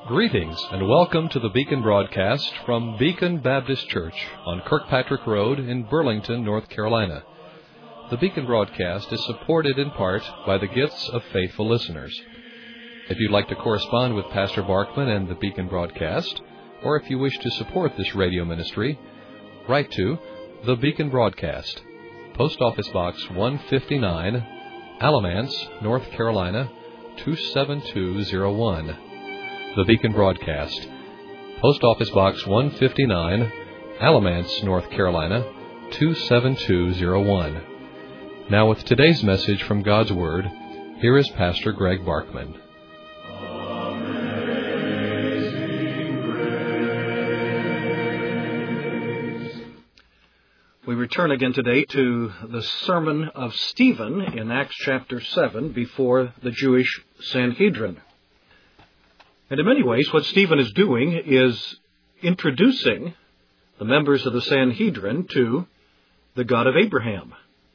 Greetings and welcome to the Beacon broadcast from Beacon Baptist Church on Kirkpatrick Road in Burlington, North Carolina. The Beacon broadcast is supported in part by the gifts of faithful listeners. If you'd like to correspond with Pastor Barkman and the Beacon broadcast, or if you wish to support this radio ministry, write to the Beacon broadcast, Post Office Box 159, Alamance, North Carolina 27201. The Beacon broadcast, Post Office Box 159, Alamance, North Carolina 27201. Now with today's message from God's Word, here is Pastor Greg Barkman. We return again today to the sermon of Stephen in Acts chapter 7 before the Jewish Sanhedrin. And in many ways, what Stephen is doing is introducing the members of the Sanhedrin to the God of Abraham.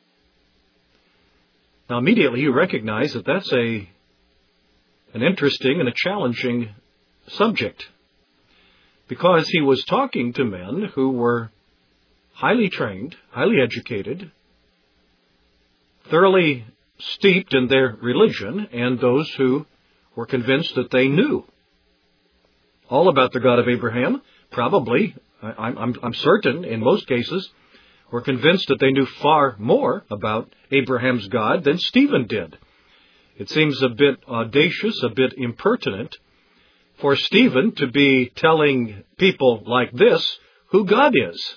Now, immediately you recognize that that's an interesting and a challenging subject, because he was talking to men who were highly trained, highly educated, thoroughly steeped in their religion, and those who were convinced that they knew all about the God of Abraham. Probably, I'm certain, in most cases, were convinced that they knew far more about Abraham's God than Stephen did. It seems a bit audacious, a bit impertinent for Stephen to be telling people like this who God is.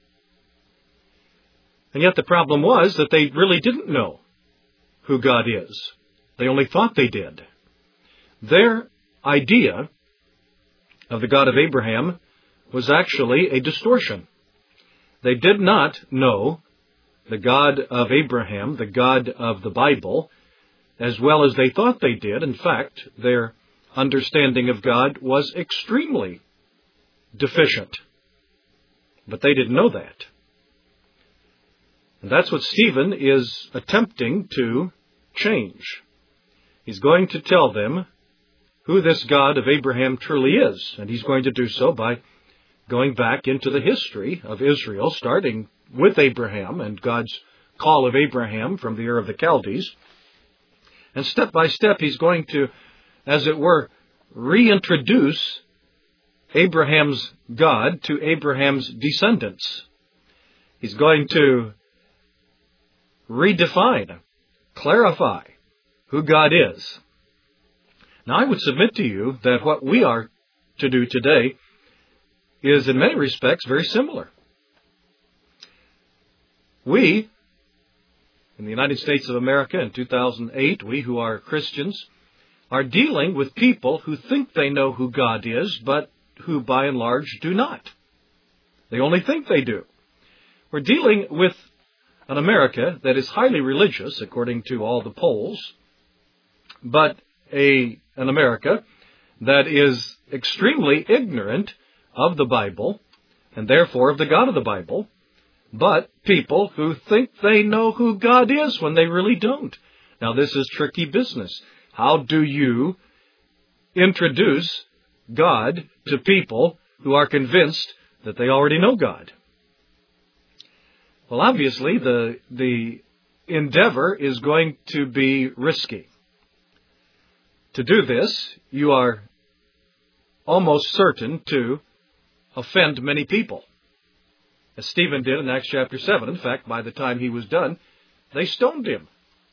And yet the problem was that they really didn't know who God is. They only thought they did. Their idea of the God of Abraham was actually a distortion. They did not know the God of Abraham, the God of the Bible, as well as they thought they did. In fact, their understanding of God was extremely deficient. But they didn't know that. And that's what Stephen is attempting to change. He's going to tell them who this God of Abraham truly is. And he's going to do so by going back into the history of Israel, starting with Abraham and God's call of Abraham from the Ur of the Chaldees. And step by step, he's going to, as it were, reintroduce Abraham's God to Abraham's descendants. He's going to redefine, clarify who God is. Now, I would submit to you that what we are to do today is, in many respects, very similar. We, in the United States of America in 2008, we who are Christians, are dealing with people who think they know who God is, but who, by and large, do not. They only think they do. We're dealing with an America that is highly religious, according to all the polls, but an America that is extremely ignorant of the Bible, and therefore of the God of the Bible, but people who think they know who God is when they really don't. Now, this is tricky business. How do you introduce God to people who are convinced that they already know God? Well, obviously, the endeavor is going to be risky. To do this, you are almost certain to offend many people, as Stephen did in Acts chapter 7. In fact, by the time he was done, they stoned him.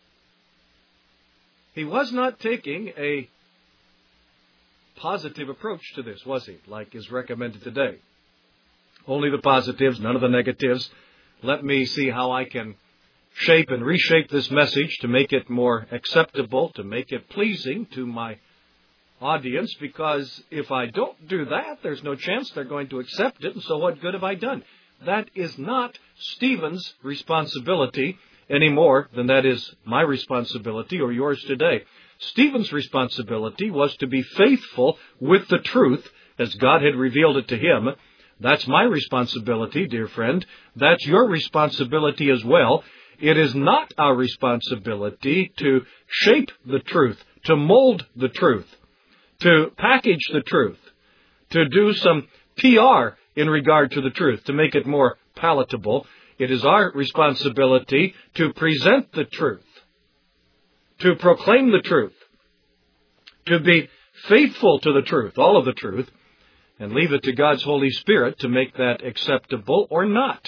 He was not taking a positive approach to this, was he, like is recommended today? Only the positives, none of the negatives. Let me see how I can shape and reshape this message to make it more acceptable, to make it pleasing to my audience, because if I don't do that, there's no chance they're going to accept it, and so what good have I done? That is not Stephen's responsibility any more than that is my responsibility or yours today. Stephen's responsibility was to be faithful with the truth as God had revealed it to him. That's my responsibility, dear friend. That's your responsibility as well. It is not our responsibility to shape the truth, to mold the truth, to package the truth, to do some PR in regard to the truth, to make it more palatable. It is our responsibility to present the truth, to proclaim the truth, to be faithful to the truth, all of the truth, and leave it to God's Holy Spirit to make that acceptable or not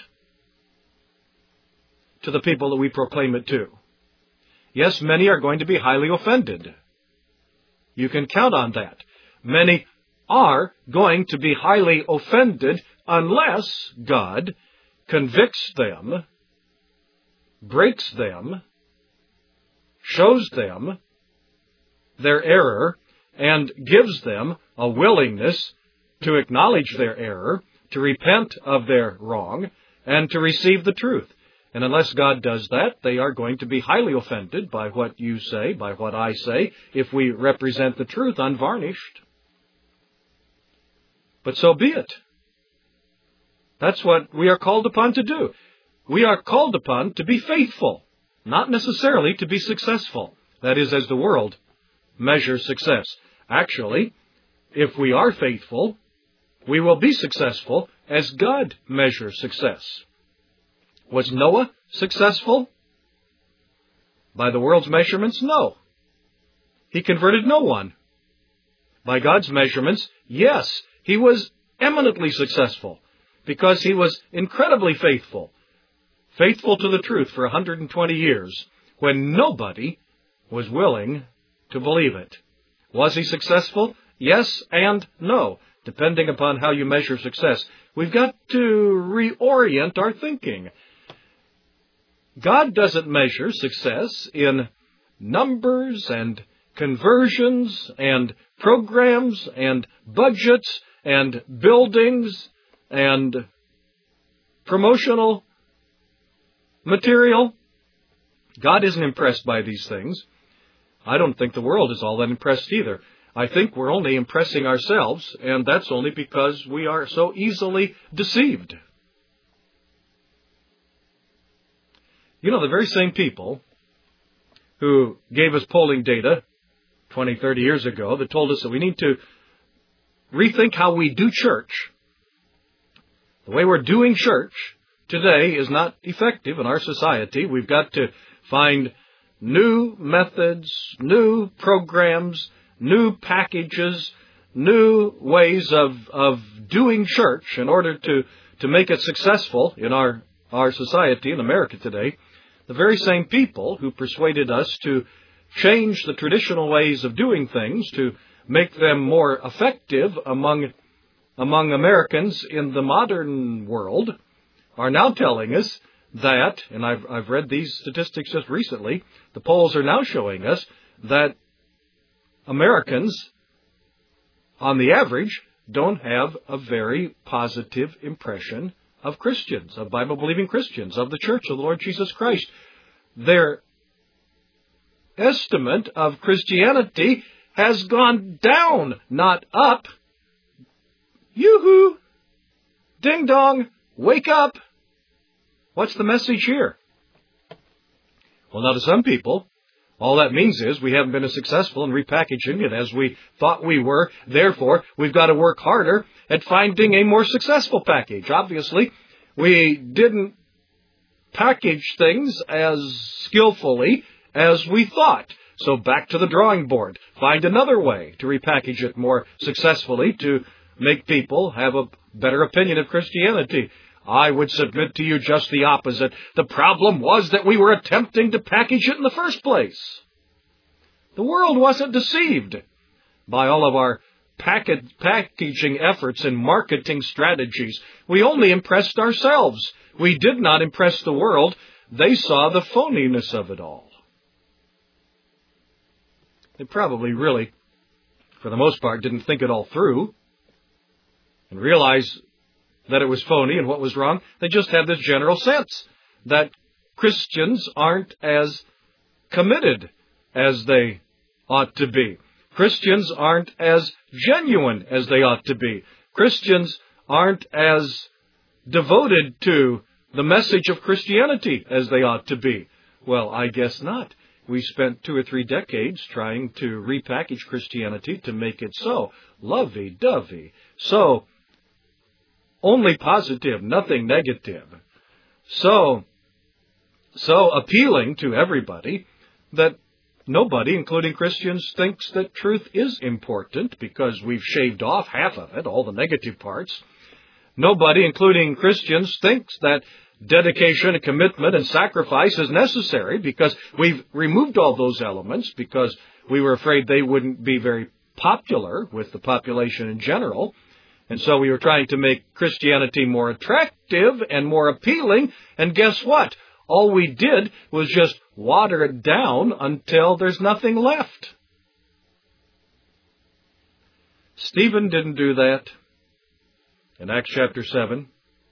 to the people that we proclaim it to. Yes, many are going to be highly offended. You can count on that. Many are going to be highly offended unless God convicts them, breaks them, shows them their error, and gives them a willingness to acknowledge their error, to repent of their wrong, and to receive the truth. And unless God does that, they are going to be highly offended by what you say, by what I say, if we represent the truth unvarnished. But so be it. That's what we are called upon to do. We are called upon to be faithful, not necessarily to be successful. That is, as the world measures success. Actually, if we are faithful, we will be successful as God measures success. Was Noah successful by the world's measurements? No. He converted no one. By God's measurements, yes, he was eminently successful because he was incredibly faithful. Faithful to the truth for 120 years when nobody was willing to believe it. Was he successful? Yes and no, depending upon how you measure success. We've got to reorient our thinking. God doesn't measure success in numbers and conversions and programs and budgets and buildings and promotional material. God isn't impressed by these things. I don't think the world is all that impressed either. I think we're only impressing ourselves, and that's only because we are so easily deceived. You know, the very same people who gave us polling data 20, 30 years ago that told us that we need to rethink how we do church. The way we're doing church today is not effective in our society. We've got to find new methods, new programs, new packages, new ways of doing church in order to make it successful in our society in America today. The very same people who persuaded us to change the traditional ways of doing things to make them more effective among Americans in the modern world are now telling us that, and I've read these statistics just recently, the polls are now showing us that Americans, on the average, don't have a very positive impression of Christians, of Bible-believing Christians, of the Church of the Lord Jesus Christ. Their estimate of Christianity has gone down, not up. Yoo-hoo! Ding-dong! Wake up! What's the message here? Well, now to some people, all that means is we haven't been as successful in repackaging it as we thought we were. Therefore, we've got to work harder at finding a more successful package. Obviously, we didn't package things as skillfully as we thought. So back to the drawing board. Find another way to repackage it more successfully to make people have a better opinion of Christianity. I would submit to you just the opposite. The problem was that we were attempting to package it in the first place. The world wasn't deceived by all of our packaging efforts and marketing strategies. We only impressed ourselves. We did not impress the world. They saw the phoniness of it all. They probably really, for the most part, didn't think it all through and realize that it was phony and what was wrong. They just had this general sense that Christians aren't as committed as they ought to be. Christians aren't as genuine as they ought to be. Christians aren't as devoted to the message of Christianity as they ought to be. Well, I guess not. we spent 2 or 3 decades trying to repackage Christianity to make it so lovey-dovey, so only positive, nothing negative, so appealing to everybody that nobody, including Christians, thinks that truth is important because we've shaved off half of it, all the negative parts. Nobody, including Christians, thinks that dedication and commitment and sacrifice is necessary because we've removed all those elements because we were afraid they wouldn't be very popular with the population in general. And so we were trying to make Christianity more attractive and more appealing. And guess what? All we did was just water it down until there's nothing left. Stephen didn't do that. In Acts chapter 7,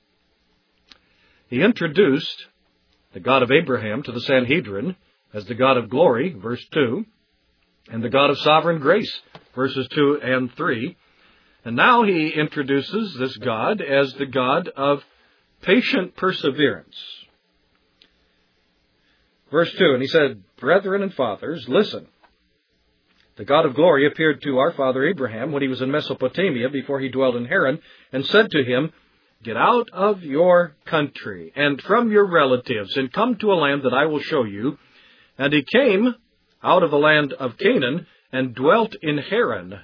he introduced the God of Abraham to the Sanhedrin as the God of glory, verse 2, and the God of sovereign grace, verses 2 and 3. And now he introduces this God as the God of patient perseverance. Verse 2, and he said, "Brethren and fathers, listen. The God of glory appeared to our father Abraham when he was in Mesopotamia before he dwelt in Haran, and said to him, 'Get out of your country and from your relatives and come to a land that I will show you.' And he came out of the land of Canaan and dwelt in Haran.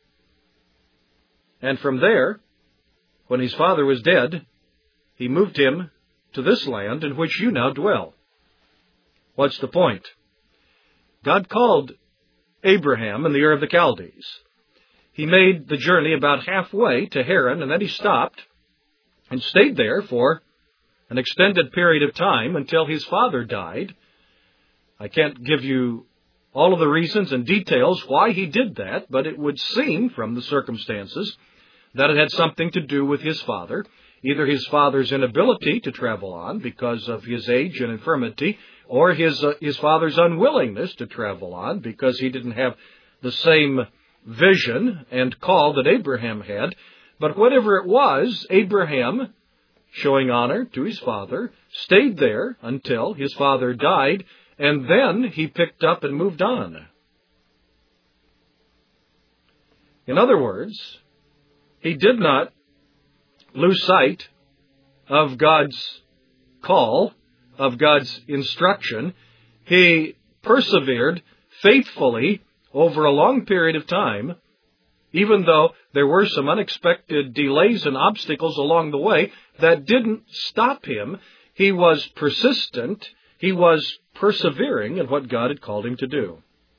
And from there, when his father was dead, he moved him to this land in which you now dwell." What's the point? God called Abraham in the Ur of the Chaldees. He made the journey about halfway to Haran, and then he stopped and stayed there for an extended period of time until his father died. I can't give you all of the reasons and details why he did that, but it would seem from the circumstances that it had something to do with his father, either his father's inability to travel on because of his age and infirmity, or his father's unwillingness to travel on because he didn't have the same vision and call that Abraham had. But whatever it was, Abraham, showing honor to his father, stayed there until his father died, and then he picked up and moved on. In other words, he did not lose sight of God's call, of God's instruction. He persevered faithfully over a long period of time, even though there were some unexpected delays and obstacles along the way. That didn't stop him. He was persistent. He was persevering in what God had called him to do.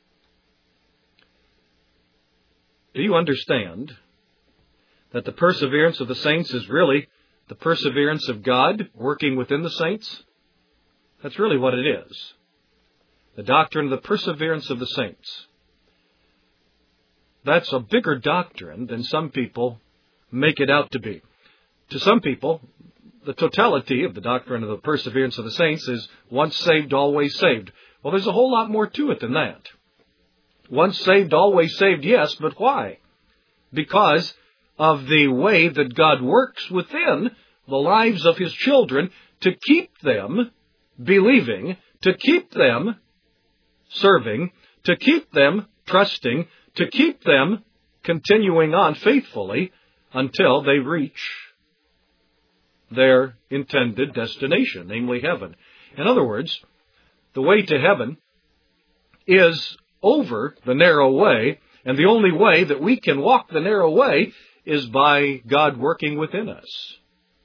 Do you understand that the perseverance of the saints is really the perseverance of God working within the saints? That's really what it is. The doctrine of the perseverance of the saints. That's a bigger doctrine than some people make it out to be. To some people, the totality of the doctrine of the perseverance of the saints is once saved, always saved. Well, there's a whole lot more to it than that. Once saved, always saved, yes, but why? Because of the way that God works within the lives of His children to keep them believing, to keep them serving, to keep them trusting, to keep them continuing on faithfully until they reach their intended destination, namely heaven. In other words, the way to heaven is over the narrow way, and the only way that we can walk the narrow way is by God working within us.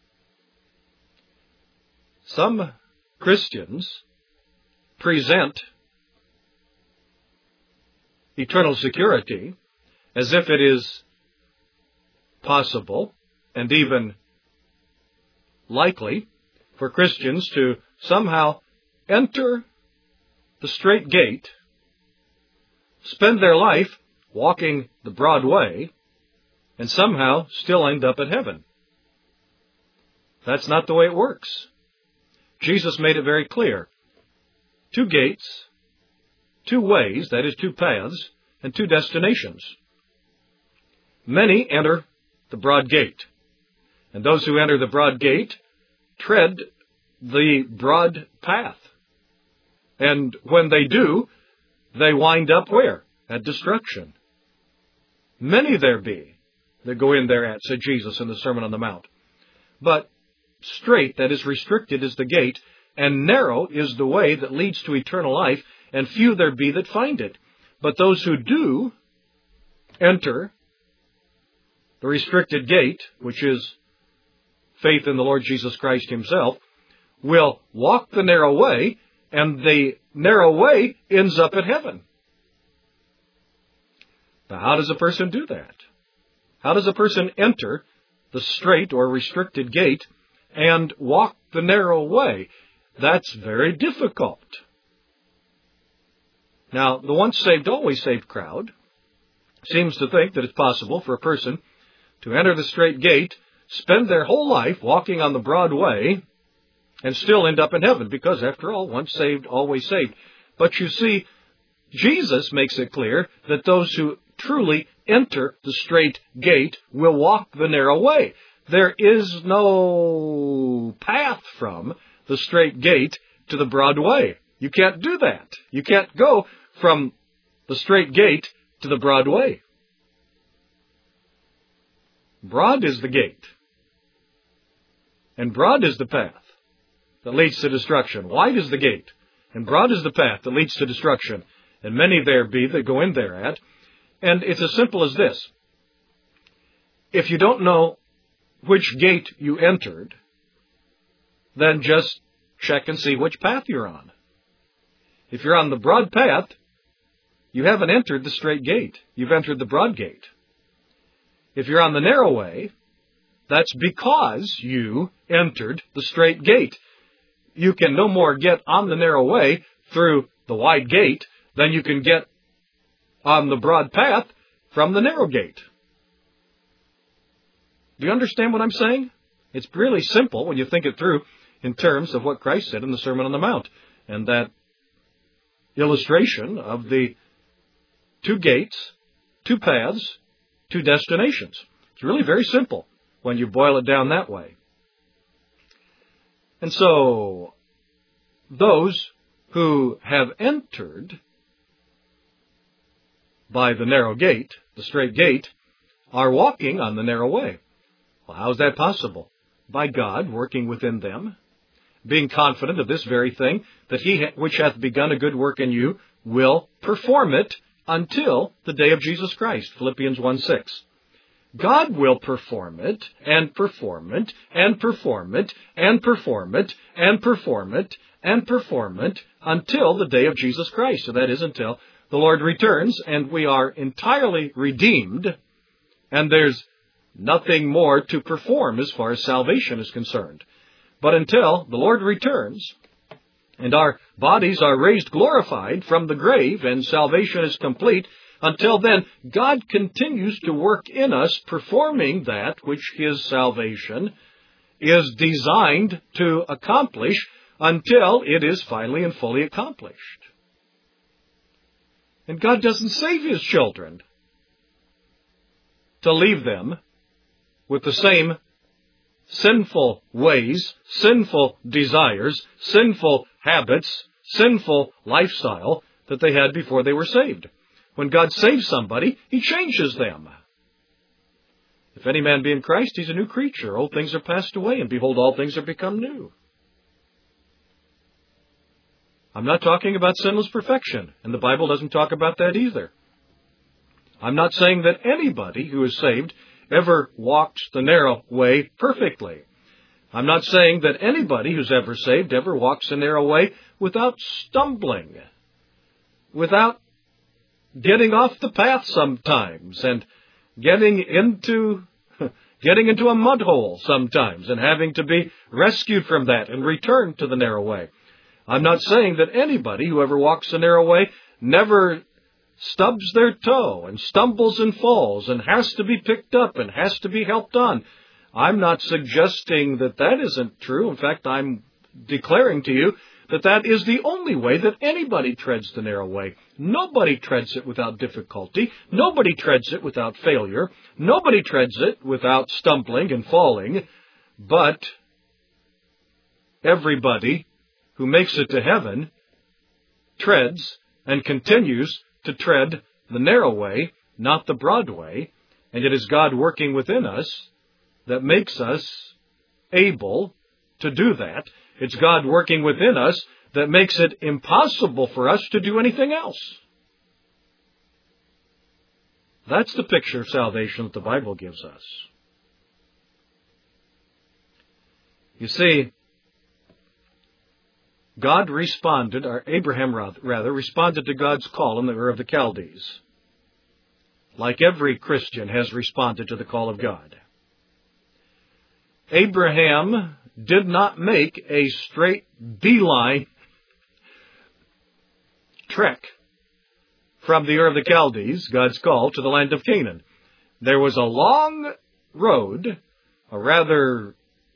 Some Christians present eternal security as if it is possible and even likely for Christians to somehow enter the straight gate, spend their life walking the broad way, and somehow still end up at heaven. That's not the way it works. Jesus made it very clear. 2 gates, 2 ways, that is 2 paths, and 2 destinations. Many enter the broad gate, and those who enter the broad gate tread the broad path. And when they do, they wind up where? At destruction. Many there be that go in thereat, said Jesus in the Sermon on the Mount. But strait, that is restricted, is the gate, and narrow is the way that leads to eternal life, and few there be that find it. But those who do enter the restricted gate, which is faith in the Lord Jesus Christ Himself, will walk the narrow way, and the narrow way ends up at heaven. Now, how does a person do that? How does a person enter the strait or restricted gate and walk the narrow way? That's very difficult. Now, the once saved, always saved crowd seems to think that it's possible for a person to enter the strait gate, spend their whole life walking on the broad way, and still end up in heaven, because, after all, once saved, always saved. But you see, Jesus makes it clear that those who truly enter the strait gate will walk the narrow way. There is no path from the strait gate to the broad way. You can't do that. You can't go from the strait gate to the broad way. Broad is the gate, and broad is the path that leads to destruction. Wide is the gate, and broad is the path that leads to destruction, and many there be that go in thereat. And it's as simple as this. If you don't know which gate you entered, then just check and see which path you're on. If you're on the broad path, you haven't entered the straight gate. You've entered the broad gate. If you're on the narrow way, that's because you entered the straight gate. You can no more get on the narrow way through the wide gate than you can get on the broad path from the narrow gate. Do you understand what I'm saying? It's really simple when you think it through in terms of what Christ said in the Sermon on the Mount, and that illustration of the two gates, two paths, two destinations. It's really very simple when you boil it down that way. And so, those who have entered by the narrow gate, the straight gate, are walking on the narrow way. Well, how is that possible? By God working within them, being confident of this very thing, that He which hath begun a good work in you will perform it until the day of Jesus Christ. Philippians 1:6. God will perform it, and perform it, and perform it, and perform it, and perform it, and perform it until the day of Jesus Christ. So that is until the Lord returns, and we are entirely redeemed, and there's nothing more to perform as far as salvation is concerned. But until the Lord returns, and our bodies are raised glorified from the grave, and salvation is complete, until then, God continues to work in us, performing that which His salvation is designed to accomplish until it is finally and fully accomplished. And God doesn't save His children to leave them with the same sinful ways, sinful desires, sinful habits, sinful lifestyle that they had before they were saved. When God saves somebody, He changes them. If any man be in Christ, he's a new creature. Old things are passed away, and behold, all things are become new. I'm not talking about sinless perfection, and the Bible doesn't talk about that either. I'm not saying that anybody who is saved ever walks the narrow way perfectly. I'm not saying that anybody who's ever saved ever walks the narrow way without stumbling, without getting off the path sometimes, and getting into a mud hole sometimes, and having to be rescued from that and returned to the narrow way. I'm not saying that anybody who ever walks the narrow way never stubs their toe and stumbles and falls and has to be picked up and has to be helped on. I'm not suggesting that that isn't true. In fact, I'm declaring to you that that is the only way that anybody treads the narrow way. Nobody treads it without difficulty. Nobody treads it without failure. Nobody treads it without stumbling and falling. But everybody who makes it to heaven treads and continues to tread the narrow way, not the broad way. And it is God working within us that makes us able to do that. It's God working within us that makes it impossible for us to do anything else. That's the picture of salvation that the Bible gives us. You see, God responded, or Abraham rather, responded to God's call in the Ur of the Chaldees, like every Christian has responded to the call of God. Abraham did not make a straight beeline trek from the Ur of the Chaldees, God's call, to the land of Canaan. There was a long road, a rather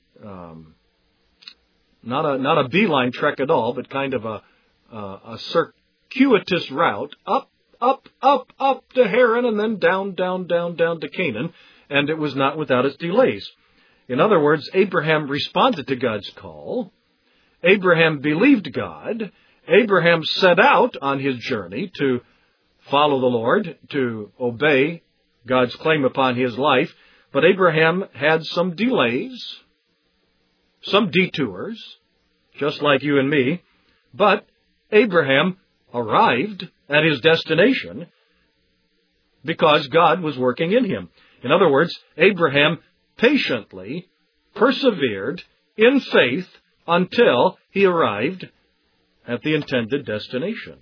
not a beeline trek at all, but kind of a circuitous route up to Haran and then down to Canaan, and it was not without its delays. In other words, Abraham responded to God's call. Abraham believed God. Abraham set out on his journey to follow the Lord, to obey God's claim upon his life. But Abraham had some delays, some detours, just like you and me. But Abraham arrived at his destination because God was working in him. In other words, Abraham patiently persevered in faith until he arrived at the intended destination.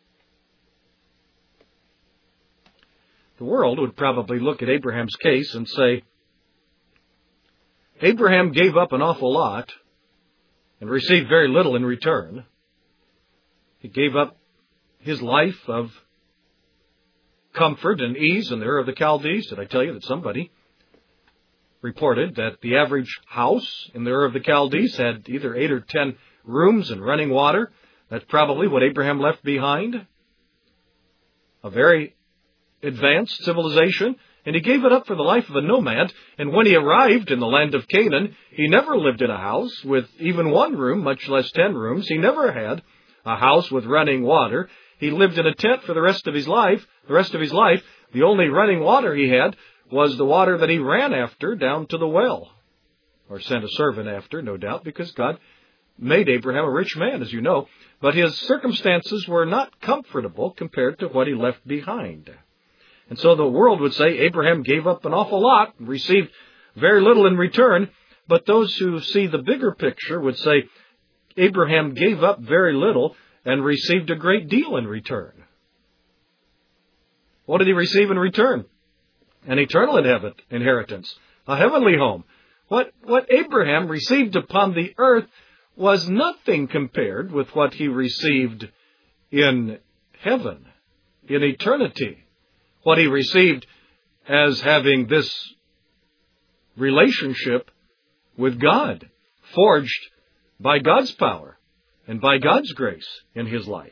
The world would probably look at Abraham's case and say, Abraham gave up an awful lot and received very little in return. He gave up his life of comfort and ease in the Ur of the Chaldees. Did I tell you that somebody reported that the average house in the Ur of the Chaldees had either 8 or 10 rooms and running water? That's probably what Abraham left behind. A very advanced civilization, and he gave it up for the life of a nomad. And when he arrived in the land of Canaan, he never lived in a house with even 1 room, much less 10 rooms. He never had a house with running water. He lived in a tent for the rest of his life. The only running water he had was the water that he ran after down to the well, or sent a servant after, no doubt, because God made Abraham a rich man, as you know. But his circumstances were not comfortable compared to what he left behind. And so the world would say Abraham gave up an awful lot and received very little in return. But those who see the bigger picture would say Abraham gave up very little and received a great deal in return. What did he receive in return? An eternal inheritance, a heavenly home. What Abraham received upon the earth was nothing compared with what he received in heaven, in eternity. What he received as having this relationship with God, forged by God's power and by God's grace in his life.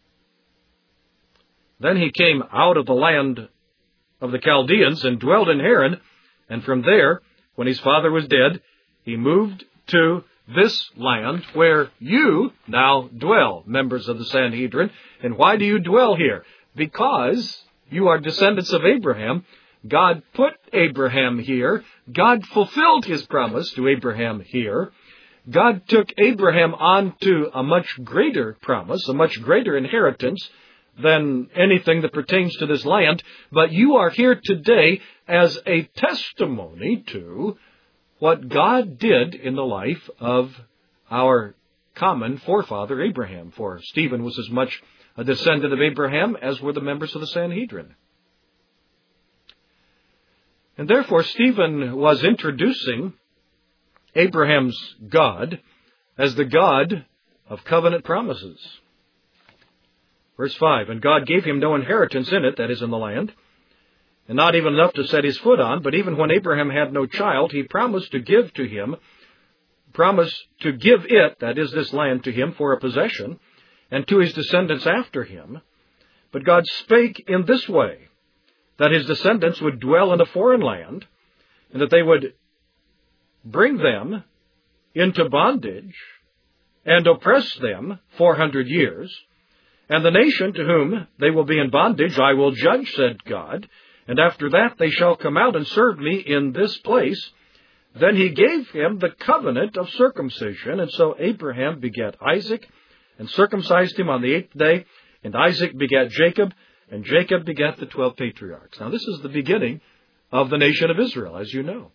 Then he came out of the land of the Chaldeans and dwelt in Haran, and from there, when his father was dead, he moved to this land where you now dwell, members of the Sanhedrin. And why do you dwell here? Because you are descendants of Abraham. God put Abraham here. God fulfilled his promise to Abraham here. God took Abraham on to a much greater promise, a much greater inheritance than anything that pertains to this land. But you are here today as a testimony to what God did in the life of our common forefather Abraham. For Stephen was as much a descendant of Abraham as were the members of the Sanhedrin. And therefore Stephen was introducing Abraham's God as the God of covenant promises. Verse 5, and God gave him no inheritance in it, that is in the land, and not even enough to set his foot on, but even when Abraham had no child, he promised to give it, that is this land, to him for a possession, and to his descendants after him. But God spake in this way, that his descendants would dwell in a foreign land, and that they would bring them into bondage and oppress them 400 years, And the nation to whom they will be in bondage I will judge, said God, and after that they shall come out and serve me in this place. Then he gave him the covenant of circumcision, and so Abraham begat Isaac, and circumcised him on the 8th day, and Isaac begat Jacob, and Jacob begat the 12 patriarchs. Now this is the beginning of the nation of Israel, as you know.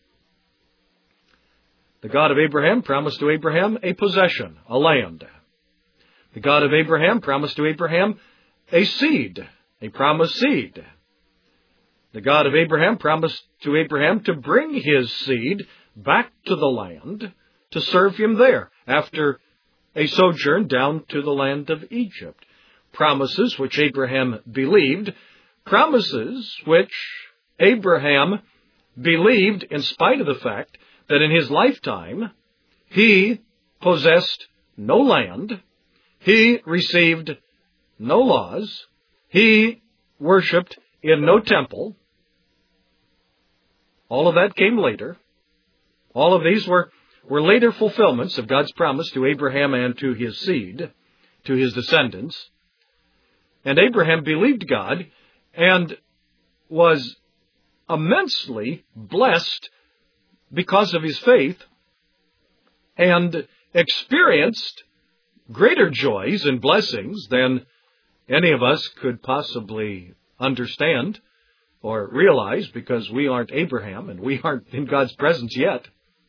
The God of Abraham promised to Abraham a possession, a land. The God of Abraham promised to Abraham a seed, a promised seed. The God of Abraham promised to Abraham to bring his seed back to the land to serve him there after a sojourn down to the land of Egypt. Promises which Abraham believed, promises which Abraham believed in spite of the fact that in his lifetime he possessed no land, he received no laws, he worshipped in no temple. All of that came later. All of these were later fulfillments of God's promise to Abraham and to his seed, to his descendants. And Abraham believed God and was immensely blessed because of his faith, and experienced greater joys and blessings than any of us could possibly understand or realize, because we aren't Abraham and we aren't in God's presence yet.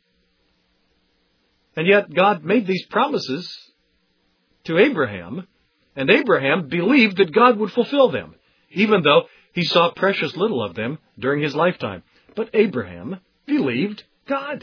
And yet God made these promises to Abraham, and Abraham believed that God would fulfill them, even though he saw precious little of them during his lifetime. But Abraham believed God.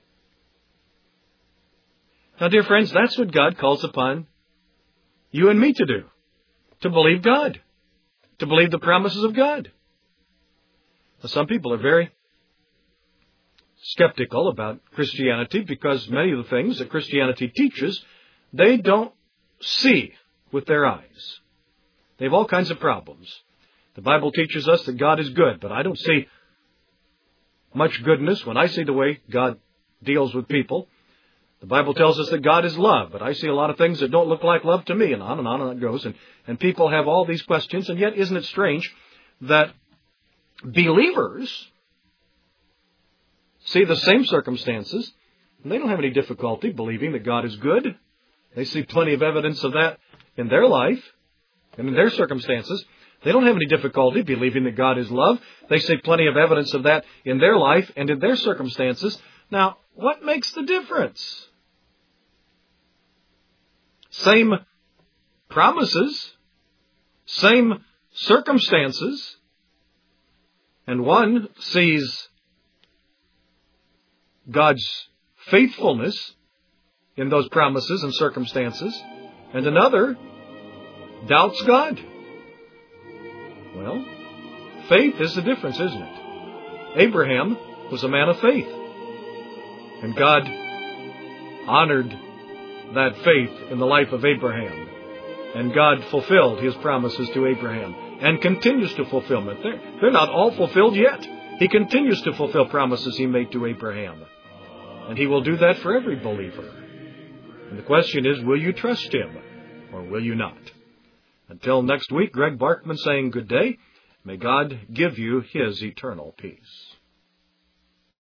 Now, dear friends, that's what God calls upon you and me to do. To believe God. To believe the promises of God. Now, some people are very skeptical about Christianity because many of the things that Christianity teaches, they don't see with their eyes. They have all kinds of problems. The Bible teaches us that God is good, but I don't see much goodness when I see the way God deals with people. The Bible tells us that God is love, but I see a lot of things that don't look like love to me, and on it goes. And people have all these questions, and yet isn't it strange that believers see the same circumstances, and they don't have any difficulty believing that God is good. They see plenty of evidence of that in their life and in their circumstances. They don't have any difficulty believing that God is love. They see plenty of evidence of that in their life and in their circumstances. Now, what makes the difference? Same promises, same circumstances, and one sees God's faithfulness in those promises and circumstances, and another doubts God. Well, faith is the difference, isn't it? Abraham was a man of faith, and God honored that faith in the life of Abraham, and God fulfilled His promises to Abraham, and continues to fulfill them. They're not all fulfilled yet. He continues to fulfill promises He made to Abraham, and He will do that for every believer. And the question is, will you trust Him, or will you not? Until next week, Greg Barkman saying good day. May God give you His eternal peace.